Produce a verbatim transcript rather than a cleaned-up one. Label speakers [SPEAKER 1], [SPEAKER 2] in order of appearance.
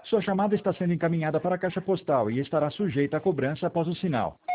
[SPEAKER 1] Sua chamada está sendo encaminhada para a caixa postal e estará sujeita a cobrança após o sinal.